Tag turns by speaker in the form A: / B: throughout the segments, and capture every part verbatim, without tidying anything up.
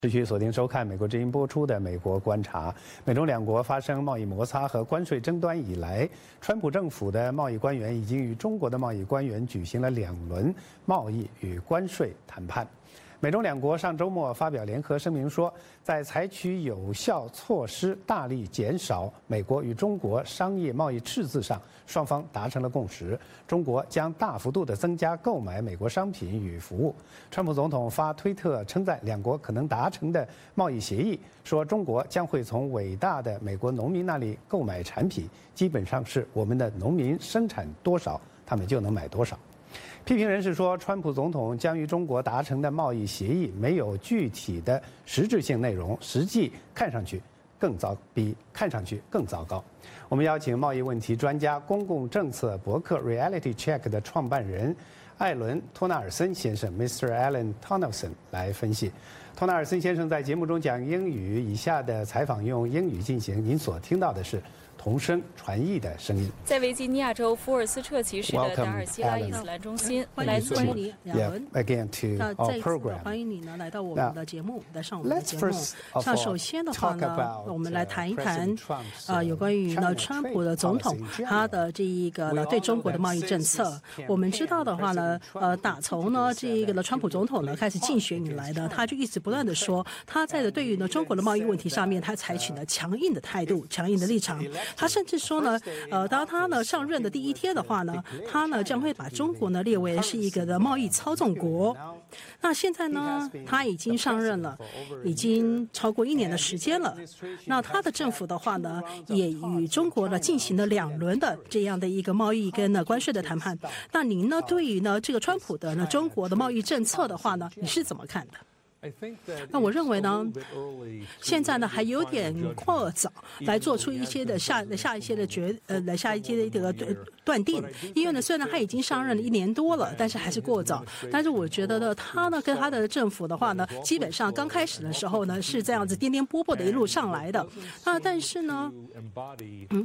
A: 持续锁定收看美国之音播出的《美国观察》。美中两国发生贸易摩擦和关税争端以来，川普政府的贸易官员已经与中国的贸易官员举行了两轮贸易与关税谈判。美中两国上周末发表联合声明说，在采取有效措施，大力减少美国与中国商业贸易赤字上，双方达成了共识。中国将大幅度地增加购买美国商品与服务。川普总统发推特称赞两国可能达成的贸易协议，说中国将会从伟大的美国农民那里购买产品，基本上是我们的农民生产多少，他们就能买多少。批评人士说，川普总统将与中国达成的贸易协议没有具体的实质性内容，实际看上去更糟，比看上去更糟糕。我们邀请贸易问题专家、公共政策博客 Reality Check 的创办人艾伦·托纳尔森先生 ，Mister Alan Tonelson 来分析。托纳尔森先生在节目中讲英语，以下的采访用英语进行，您所听到的是同声传译的声音。
B: 在维吉尼亚州福尔斯彻奇市的达尔西拉伊斯兰中心，来自
C: 欢迎你，亚伦。
A: Again to our program.
C: 欢迎你呢来到我们的节目，来上我们的节目。那首先的话呢，我们来谈一谈啊，有关于呢川普的总统他的这一个呢对中国的贸易政策。我们知道的话呢，呃，打从呢这一个呢川普总统呢开始竞选以来呢，他就一直不断的说，他在的对于呢中国的贸易问题上面，他采取了强硬的态度、强硬的立场。他甚至说呢，呃，当他呢上任的第一天的话呢，他呢将会把中国呢列为是一个的贸易操纵国。那现在呢，他已经上任了，已经超过一年的时间了。那他的政府的话呢，也与中国呢进行了两轮的这样的一个贸易跟呢关税的谈判。那您呢，对于呢这个川普的呢中国的贸易政策的话呢，你是怎么看的？那我认为呢，现在呢还有点过早来做出一些的下下一些的决呃来下一些的这个断定，因为呢虽然他已经上任了一年多了，但是还是过早。但是我觉得呢，他呢跟他的政府的话呢，基本上刚开始的时候呢是这样子颠颠簸簸的一路上来的。那但是呢，嗯。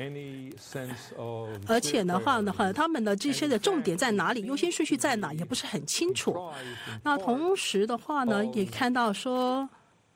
C: 而且的话呢，他们的这些的重点在哪里，优先顺序在哪，也不是很清楚。那同时的话呢，也看到说，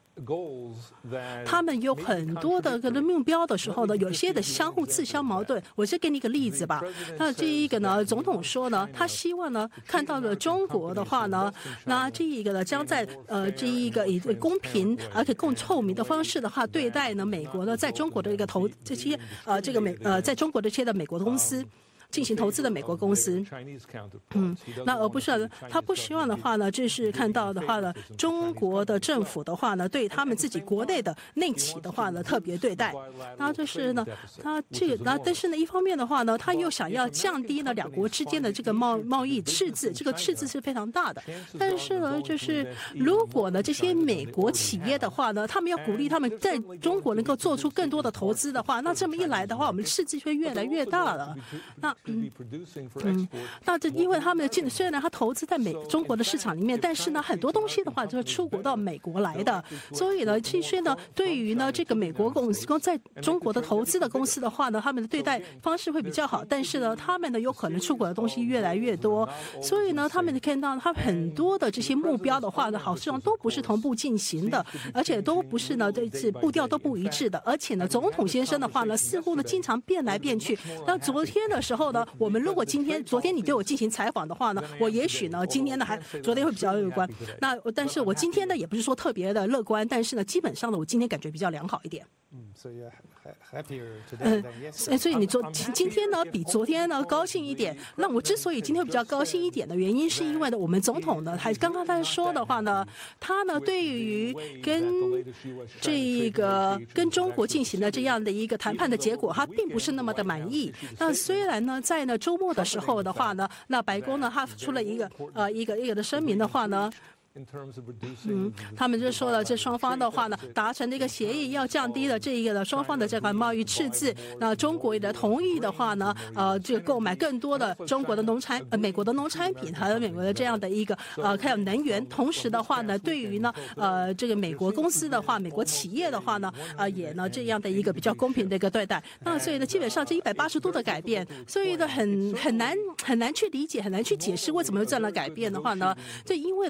C: 他们有很多的个目标的时候呢，有些的相互自相矛盾。我再给你一个例子吧。那这一个呢，总统说呢，他希望呢看到了中国的话呢，那这一个呢将在呃这一个以公平而且更透明的方式的话对待呢美国呢在中国的一个投这些呃这个美呃在中国这些的美国公司。进行投资的美国公司，嗯，那而不是他不希望的话呢，就是看到的话呢，中国的政府的话呢，对他们自己国内的内企的话呢特别对待。那就是呢，他这个，那但是呢，一方面的话呢，他又想要降低呢两国之间的这个贸贸易赤字，这个赤字是非常大的。但是呢，就是如果呢这些美国企业的话呢，他们要鼓励他们在中国能够做出更多的投资的话，那这么一来的话，我们赤字会越来越大了。那嗯嗯，那这因为他们的虽然他投资在美中国的市场里面，但是呢很多东西的话就是出国到美国来的，所以呢其实呢对于呢这个美国公司在中国的投资的公司的话呢，他们的对待方式会比较好，但是呢他们呢有可能出国的东西越来越多，所以呢他们看到他很多的这些目标的话呢，好像都不是同步进行的，而且都不是呢这次步调都不一致的，而且呢总统先生的话呢似乎呢经常变来变去。那昨天的时候呢，我们如果今天昨天你对我进行采访的话呢，我也许呢今天呢还昨天会比较乐观，那但是我今天呢也不是说特别的乐观，但是呢基本上呢我今天感觉比较良好一点。
A: 嗯，所以 happier today than yesterday。
C: 所以你昨今天呢比昨天呢高兴一点。那我之所以今天比较高兴一点的原因，是因为呢我们总统呢还刚刚在说的话呢，他呢对于跟这个跟中国进行的这样的一个谈判的结果，他并不是那么的满意。那虽然呢在呢周末的时候的话呢，那白宫呢他出了一个呃一个一个的声明的话呢。嗯，他们就说了，这双方的话呢，达成的一个协议，要降低了这一个的双方的这个贸易赤字。那中国也的同意的话呢，呃，这个购买更多的中国的农产，呃，美国的农产品，还有美国的这样的一个呃，还有能源。同时的话呢，对于呢，呃，这个美国公司的话，美国企业的话呢，呃，也呢这样的一个比较公平的一个对待。那所以呢，基本上这一百八十度的改变，所以呢，很很难很难去理解，很难去解释为什么有这样的改变的话呢，就因为通常。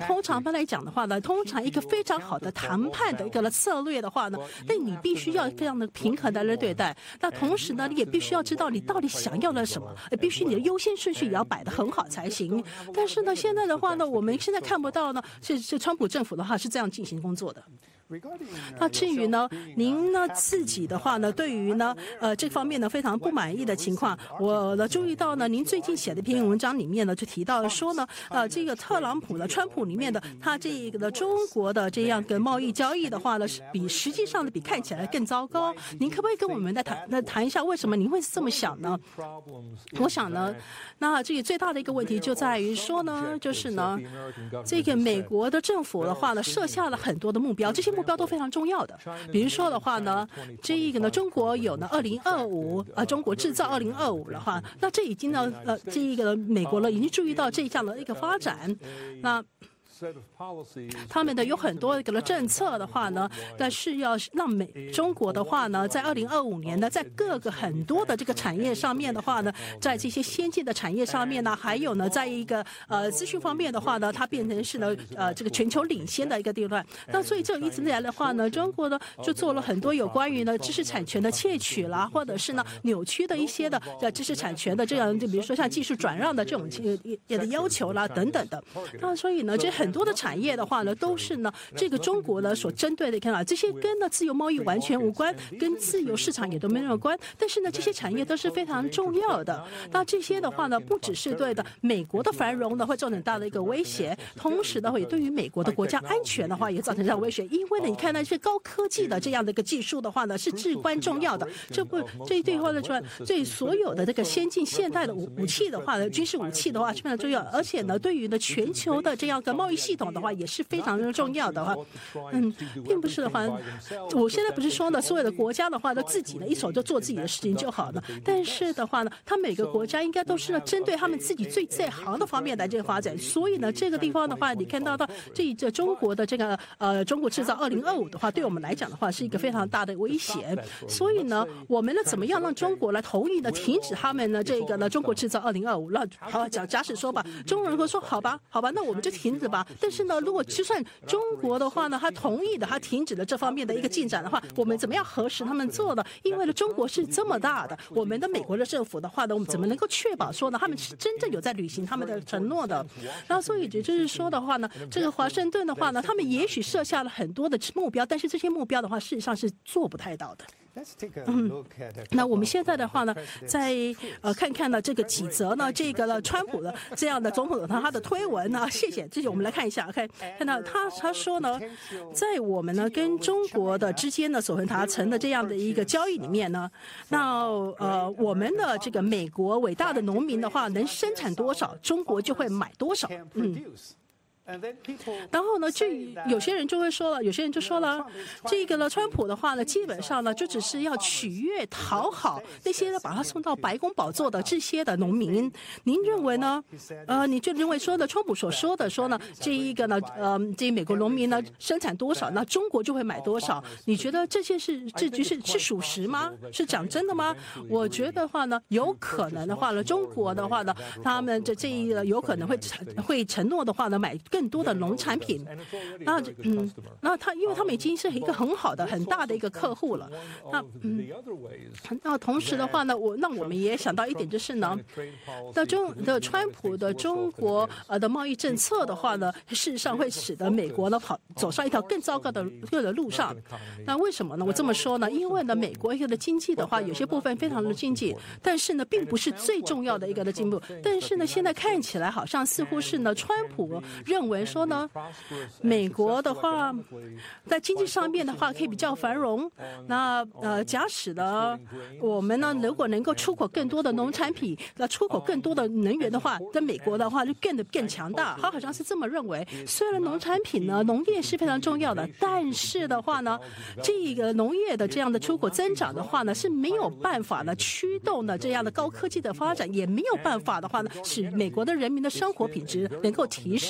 C: 般来讲的话呢，通常一个非常好的谈判的一个策略的话呢，那你必须要非常的平衡的来对待。那同时呢，你也必须要知道你到底想要的什么，必须你的优先顺序也要摆得很好才行。但是呢，现在的话呢，我们现在看不到呢，是是川普政府的话是这样进行工作的。那至于呢，您呢自己的话呢，对于呢呃这方面呢非常不满意的情况，我呢注意到呢，您最近写的一篇文章里面呢就提到了说呢，呃这个特朗普的川普里面的他这个的中国的这样的贸易交易的话呢，是比实际上的比看起来更糟糕。您可不可以跟我们再谈那谈一下为什么您会这么想呢？我想呢，那这个最大的一个问题就在于说呢，就是呢，这个美国的政府的话呢，设下了很多的目标，这些目标都非常重要的。比如说的话呢，这一个呢，中国有呢二零二五啊，中国制造二零二五的话，那这已经呢呃，这一个美国呢已经注意到这样的一个发展，那。他们的有很多个的政策的话呢，但是要让美中国的话呢，在二零二五年呢，在各个很多的这个产业上面的话呢，在这些先进的产业上面呢，还有呢，在一个呃资讯方面的话呢，它变成是呢呃这个全球领先的一个地段。那所以这一直以来的话呢，中国呢就做了很多有关于呢知识产权的窃取啦，或者是呢扭曲的一些的呃知识产权的这样，就比如说像技术转让的这种呃的要求啦等等的。那所以呢，这很。很多的产业的话呢，都是呢这个中国呢所针对的，看啊，这些跟呢自由贸易完全无关，跟自由市场也都没有关。但是呢，这些产业都是非常重要的。那这些的话呢，不只是对的美国的繁荣呢会造成很大的一个威胁，同时的话也对于美国的国家安全的话也造成这样威胁。因为呢，你看那些高科技的这样的一个技术的话呢，是至关重要的。这不这一对话呢，说对所有的这个先进现代的武武器的话呢，军事武器的话是非常重要，而且呢，对于呢全球的这样的贸易系统的话也是非常的重要的话，嗯，并不是的话，我现在不是说呢，所有的国家的话都自己呢一手就做自己的事情就好了，但是的话呢，他每个国家应该都是呢针对他们自己最在行的方面来这个发展，所以呢，这个地方的话，你看到的这这中国的这个呃中国制造二零二五的话，对我们来讲的话是一个非常大的威胁，所以呢，我们呢怎么样让中国来同意呢停止他们呢这个呢中国制造二零二五？那好，假假使说吧，中国人会说好吧，好吧，那我们就停止吧，但是呢，如果就算中国的话呢，他同意的，他停止了这方面的一个进展的话，我们怎么样核实他们做的？因为呢，中国是这么大的，我们的美国的政府的话呢，我们怎么能够确保说呢，他们是真正有在履行他们的承诺的？然后，所以也就是说的话呢，这个华盛顿的话呢，他们也许设下了很多的目标，但是这些目标的话，事实上是做不太到的。嗯，那我们现在的话呢，再呃看看呢这个几则呢，这个呢川普的这样的总统他他的推文呢，谢谢，这些我们来看一下 ，OK， 看到他他说呢，在我们呢跟中国的之间呢所达成的这样的一个交易里面呢，那呃我们的这个美国伟大的农民的话能生产多少，中国就会买多少，嗯。然后呢，就有些人就会说了，有些人就说了，这个呢，川普的话呢，基本上呢，就只是要取悦、讨好那些呢，把他送到白宫宝座的这些的农民。您认为呢？呃，你就认为说呢，川普所说的说呢，这一个呢，呃，这美国农民呢生产多少，那中国就会买多少？你觉得这些是这就是是属实吗？是讲真的吗？我觉得话呢，有可能的话呢，中国的话呢，他们这这一个有可能会会承诺的话呢，买更多的农产品，那嗯，那他因为他们已经是一个很好的、很大的一个客户了，那嗯，那同时的话呢，我那我们也想到一点就是呢，那中的川普的中国呃的贸易政策的话呢，事实上会使得美国呢跑走上一条更糟糕的的路上。那为什么呢？我这么说呢？因为呢，美国一个的经济的话，有些部分非常的经济，但是呢，并不是最重要的一个的进步。但是呢，现在看起来好像似乎是呢，川普认为说呢，美国的话在经济上面的话可以比较繁荣。那呃，假使呢，我们呢如果能够出口更多的农产品，那出口更多的能源的话，在美国的话就变得更强大。他好像是这么认为。虽然农产品呢，农业是非常重要的，但是的话呢，这个农业的这样的出口增长的话呢，是没有办法呢驱动呢这样的高科技的发展，也没有办法的话呢，使美国的人民的生活品质能够提升。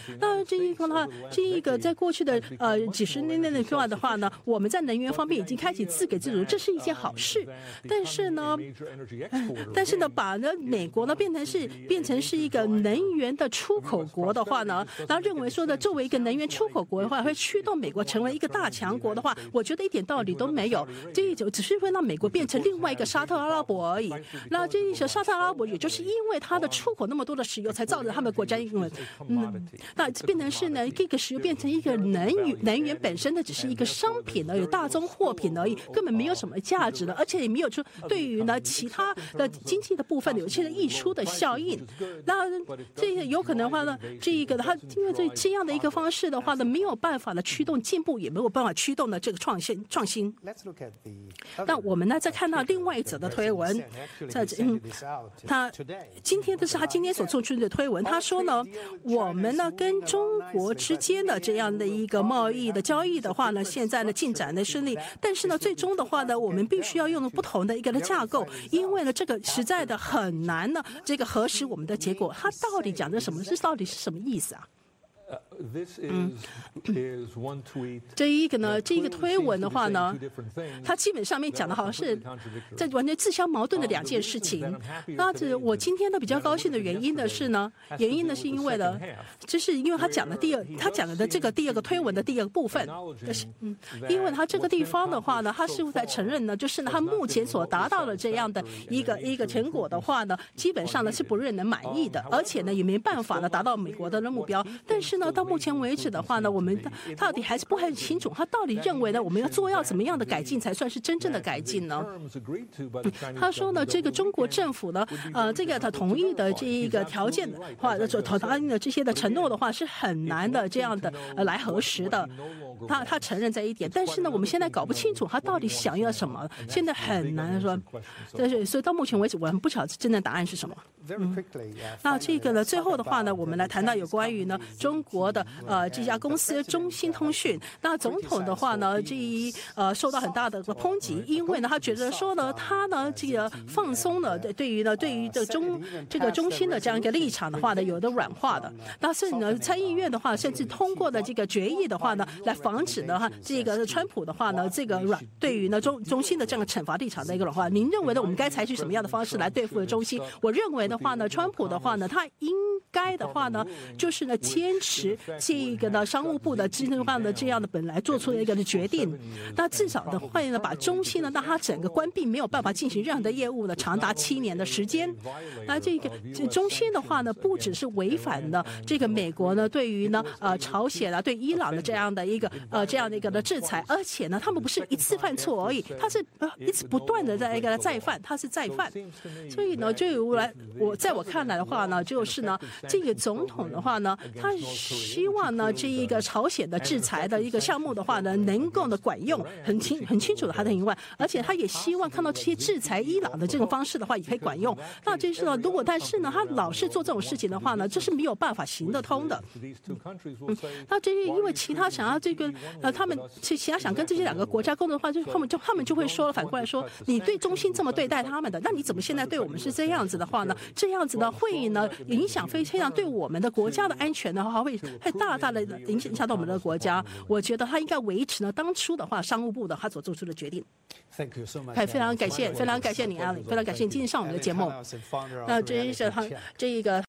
C: 那这一个的话，这一个在过去的呃几十年内的话的话呢，我们在能源方面已经开始自给自足，这是一件好事。但是呢，但是呢，把呢美国呢变成是变成是一个能源的出口国的话呢，然后认为说呢，作为一个能源出口国的话，会驱动美国成为一个大强国的话，我觉得一点道理都没有。这一种只是会让美国变成另外一个沙特阿拉伯而已。那这一个沙特阿拉伯，也就是因为它的出口那么多的石油，才造成他们国家因为嗯，那变成是呢，这个石油变成一个能源能源本身的只是一个商品而已，大宗货品而已，根本没有什么价值的，而且也没有说对于呢其他的经济的部分有些溢出的效应。那这个有可能的话呢，这一个它因为这这样的一个方式的话呢，没有办法的驱动进步，也没有办法驱动的这个创新创新。那我们呢再看到另外一则的推文，在嗯，他今天的是他今天所做出的推文，他说呢，我们呢跟中国之间的这样的一个贸易的交易的话呢，现在呢进展的顺利，但是呢最终的话呢，我们必须要用不同的一个的架构，因为呢这个实在的很难呢，这个核实我们的结果，他到底讲的什么？这到底是什么意思啊？嗯，这一个呢，这一个推文的话呢，它基本上面讲的好像是在完全自相矛盾的两件事情。那这我今天呢比较高兴的原因的是呢，原因呢是因为呢，就是因为他讲的第二，他讲的这个第二个推文的第二个部分，就是嗯，因为他这个地方的话呢，他似乎在承认呢，就是呢他目前所达到的这样的一个一个成果的话呢，基本上呢是不让人满意的，而且呢也没办法呢达到美国的目标。但是呢，到目前为止的话呢，我们到底还是不很清楚，他到底认为呢，我们要做要怎么样的改进才算是真正的改进呢？嗯、他说呢，这个中国政府呢，呃，这个他同意的这一个条件的话，所答应的这些的承诺的话，是很难的这样的呃来核实的。他他承认这一点，但是呢，我们现在搞不清楚他到底想要什么，现在很难说。但是所以到目前为止，我们不晓得真正答案是什么。嗯，那这个呢，最后的话呢，我们来谈到有关于呢中国的呃这家公司中兴通讯。那总统的话呢，这一呃受到很大的抨击，因为呢他觉得说呢，他呢这个放松了对于呢对于这中这个中兴的这样一个立场的话呢，有的软化的。那甚至呢参议院的话，甚至通过的这个决议的话呢，来防止呢哈这个川普的话呢，这个软对于呢中中兴的这样的惩罚立场的一个软化。您认为呢，我们该采取什么样的方式来对付中兴？我认为的话呢，川普的话呢，他应该的话呢，就是呢坚持这个呢商务部的这样的这样的本来做出的一个的决定，那至少的话呢，把中兴呢让它整个关闭，没有办法进行任何的业务呢，长达七年的时间。那这个中兴的话呢，不只是违反了这个美国呢对于呢呃朝鲜啊对伊朗的这样的一个呃这样的一个的制裁，而且呢他们不是一次犯错而已，他是呃一直不断的在一个再犯，他是再犯。所以呢，就我来我在我看来的话呢，就是呢这个总统的话呢，他希望呢这一个朝鲜的制裁的一个项目的话呢，能够的管用，很清很清楚的他的以外，而且他也希望看到这些制裁伊朗的这种方式的话也可以管用。那就是呢，如果但是呢，他老是做这种事情的话呢，这是没有办法行得通的。嗯，那这些因为其他想要这个呃，他们其其他想跟这些两个国家沟通的话，就他们就他们就会说了，反过来说，你对中兴这么对待他们的，那你怎么现在对我们是这样子的话呢？这样子呢会呢影响非常对我们的国家的安全的话，会会大大的影响影响到我们的国家。我觉得他应该维持呢当初的话商务部的他所做出的决定。
A: Thank you so much.
C: 非常感谢，非常感谢你，阿里，非常感谢你今天上我们的节目。那这一是他这一个。